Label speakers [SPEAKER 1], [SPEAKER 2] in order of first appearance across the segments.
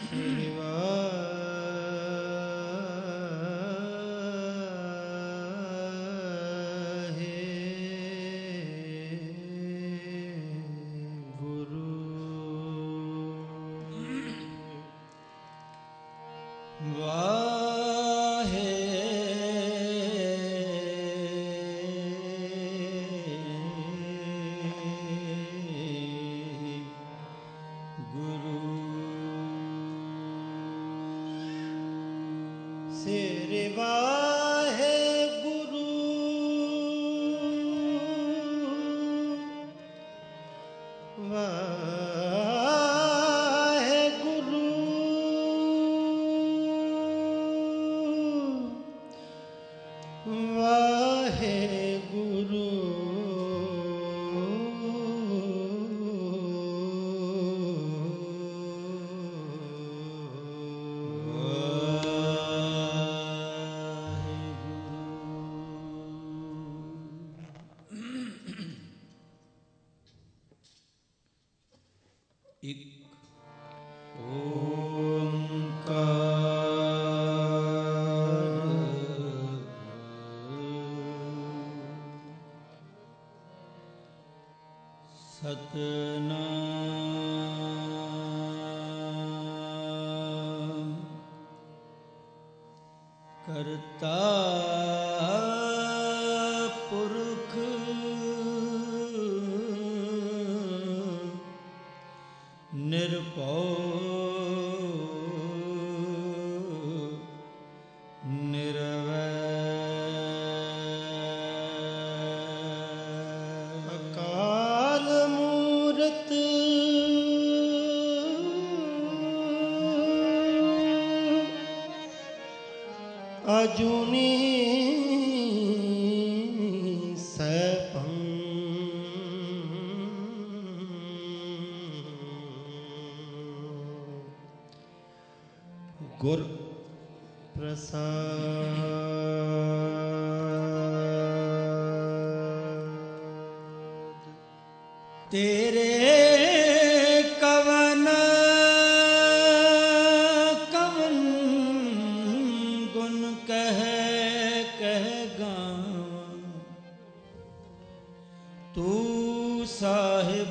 [SPEAKER 1] गुर प्रसाद तेरे कवन कवन गुण कह गावा तू साहिब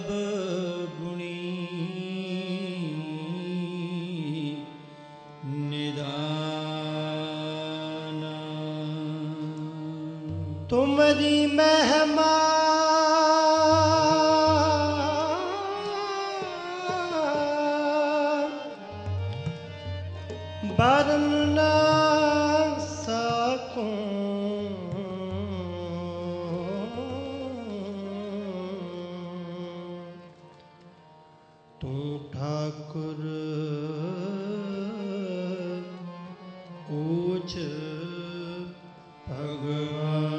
[SPEAKER 1] तुम्हारी महिमा बरन ना सकूं तू ठाकुर ऊंच भगवान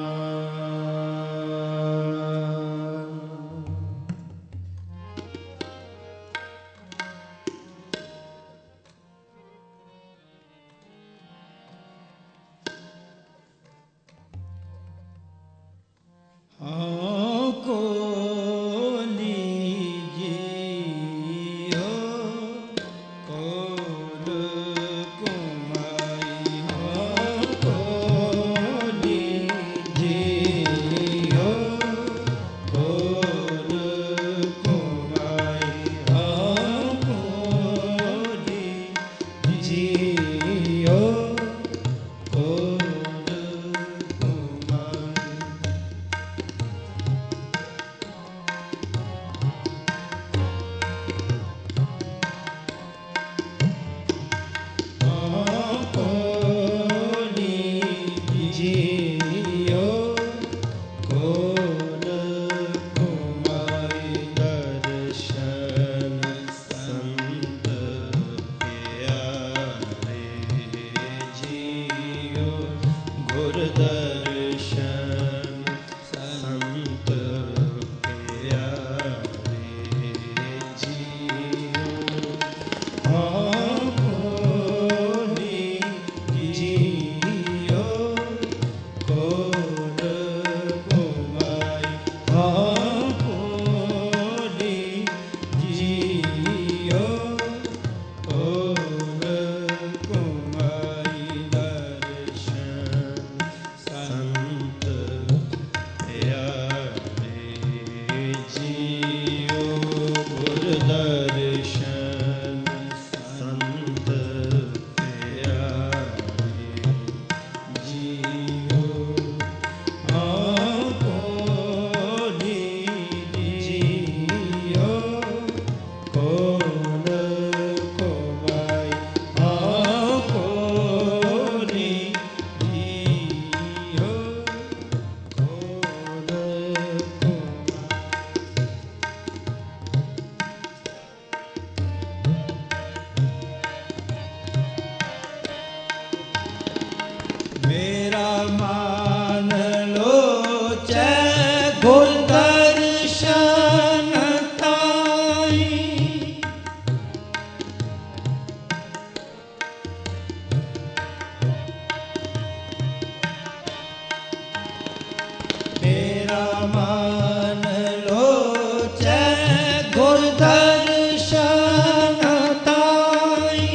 [SPEAKER 1] दर्शन ताई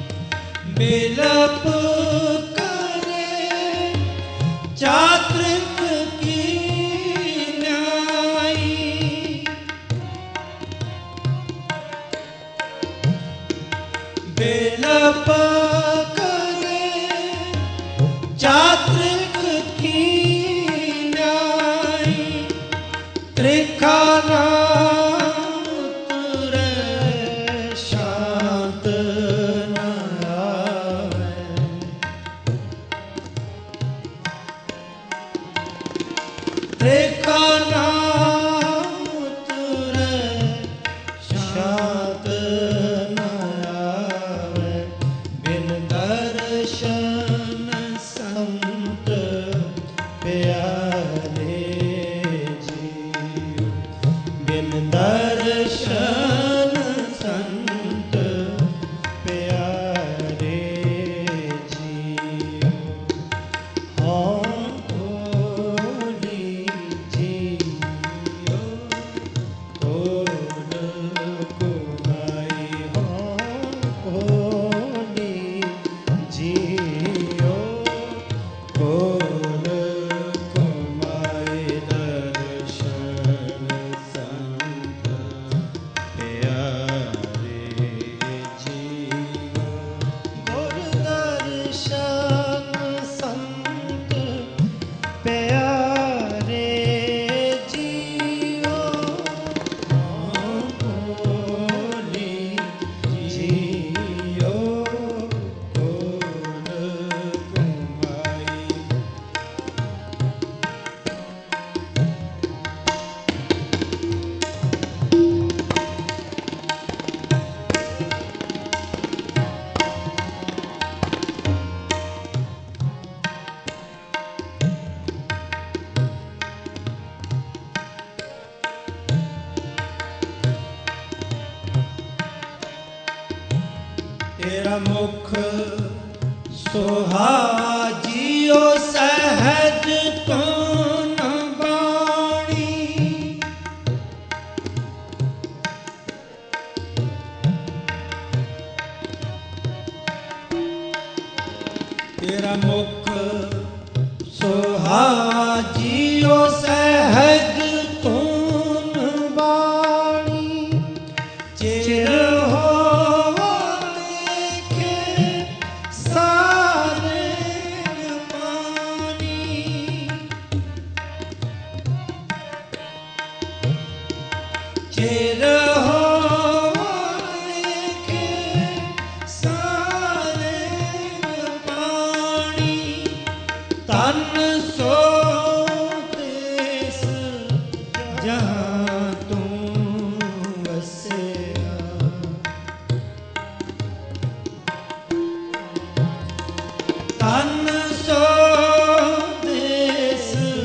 [SPEAKER 1] बिलप करे चात्रिक की न्याई। बिलप करे चात्रिक की न्याई। त्रिखाना दर्शन संत प्यारे जियो। हाँ भोली जियो कोल कुमाई। हाँ भोली जियो कोल कुमाई। दर्शन संत प्यारे जियो। गुरु दर्शन संत प्यारे जियो। हाँ भोली जियो कोल कुमाई। तेरा मुख सोहाजियो सहज तो न बाणी। तेरा मुख सोहाजियो सहज तो न बाणी। चिर चिर होके सारे पानी। तन सो देस जहाँ तू वसेया। तन सो देस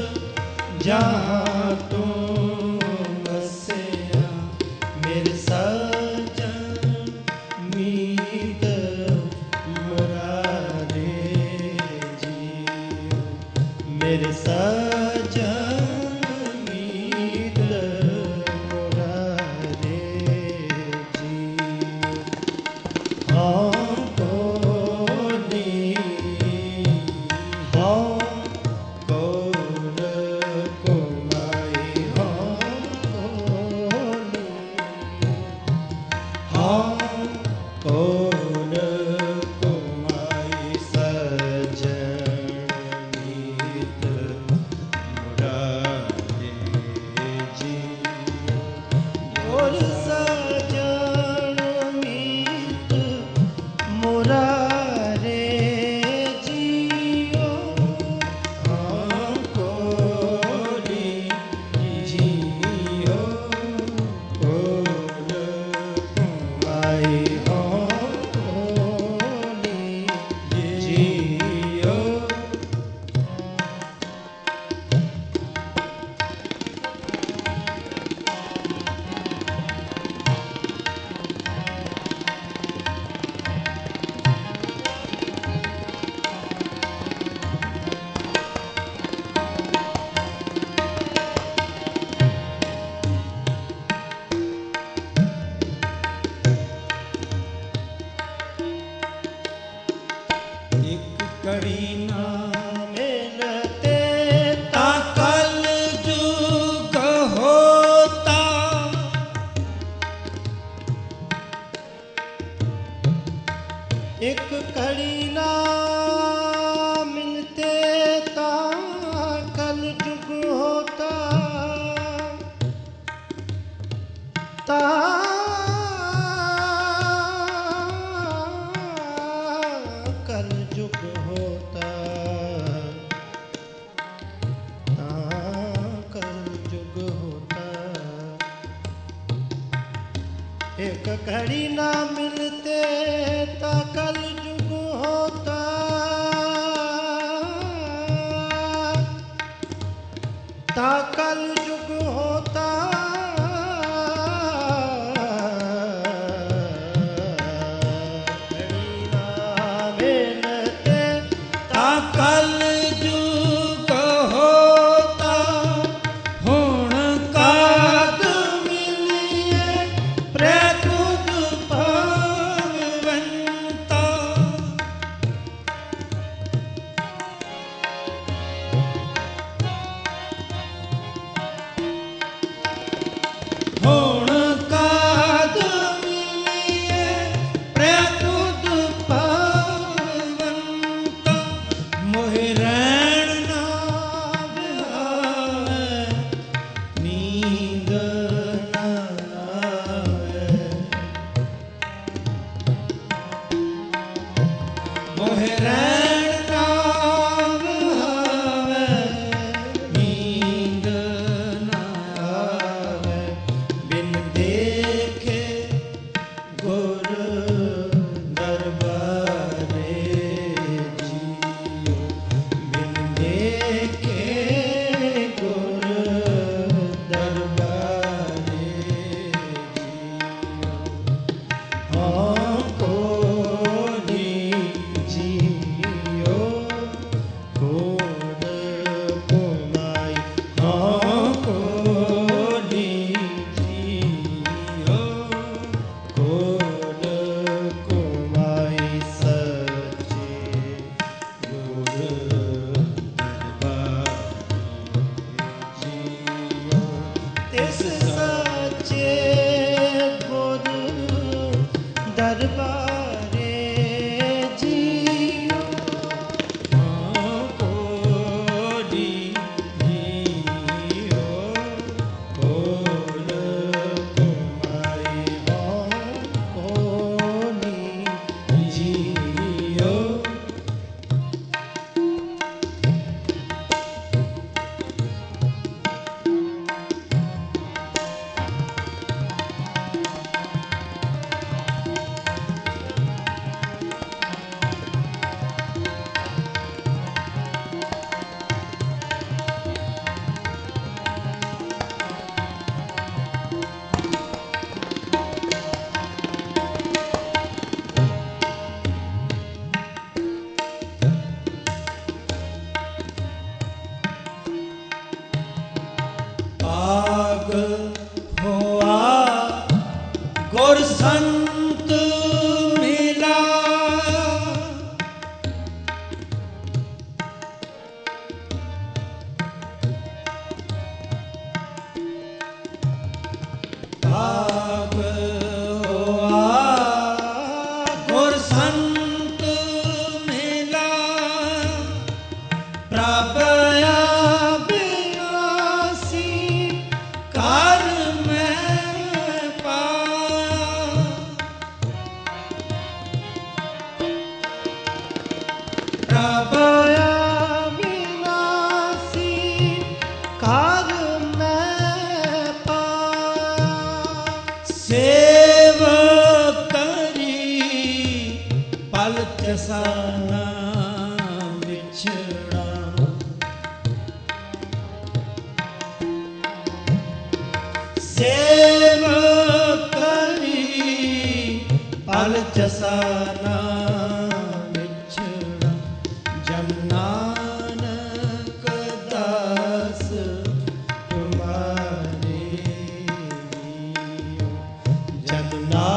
[SPEAKER 1] जहाँ तू वसेया। मेरे सजन मीत मुरारे जियो। मेरे सजन मीत मुरारे जियो। हाँ भोली हाँ कोल कुमाई। हाँ भोली हाँ कोल कुमाई। सजन मीत मुरारे जियो। बोल सजन मीत मुरारे जियो। हाँ कोली जियो कोल कुमाई। हाँ एक घड़ी ना मिलते ता कल जुग होता, ता कल जुग होता, ता कल जुग होता। एक घड़ी ना मिलते ता कल जुग होता, ता कल जुग होता। घड़ी ना मिलते ता कल जुग होता, हुण काद मिलिए प्रतुद भगवंता। हुण काद मिलिए प्रतुद भगवंता, मोहि रैण ना बिहावै, नींद ना आवै। मोहि रैण ना बिहावै, नींद ना आवै। बिन देखे गुर दरबारे जियो, बिन देखे गुर दरबारे जियो। हमको जियो गुण कुमाई, हमको जियो गुण कुमाई। सच्चे गुर दरबारे जियो, तिस सच्चे गुर दरबारे जियो। हमको जियो गुण कुमाई, हमको जियो। पाग हुआ गुर संत मिला, पाग हुआ गुर संत मिला, प्रभ अविनाशी कार मैं पाया। प्रभ अविनाशी कार मैं पाया। सेव करी पल चसाना बिछड़ा, सेव करी पल चसाना बिछड़ा। जब नानक दास तुम्हारे जियो, जब नानक